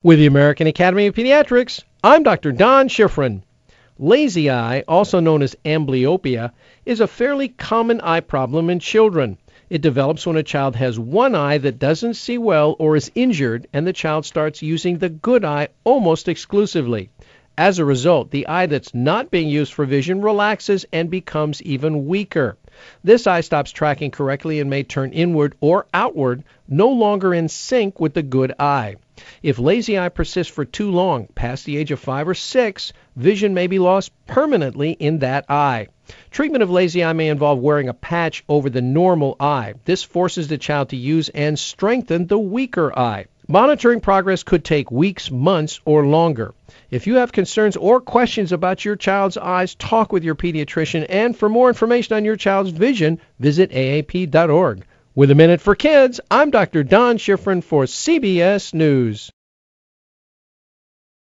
With the American Academy of Pediatrics, I'm Dr. Don Schifrin. Lazy eye, also known as amblyopia, is a fairly common eye problem in children. It develops when a child has one eye that doesn't see well or is injured, and the child starts using the good eye almost exclusively. As a result, the eye that's not being used for vision relaxes and becomes even weaker. This eye stops tracking correctly and may turn inward or outward, no longer in sync with the good eye. If lazy eye persists for too long, past the age of 5 or 6, vision may be lost permanently in that eye. Treatment of lazy eye may involve wearing a patch over the normal eye. This forces the child to use and strengthen the weaker eye. Monitoring progress could take weeks, months, or longer. If you have concerns or questions about your child's eyes, talk with your pediatrician, and for more information on your child's vision, visit aap.org. With a Minute for Kids, I'm Dr. Don Schifrin for CBS News.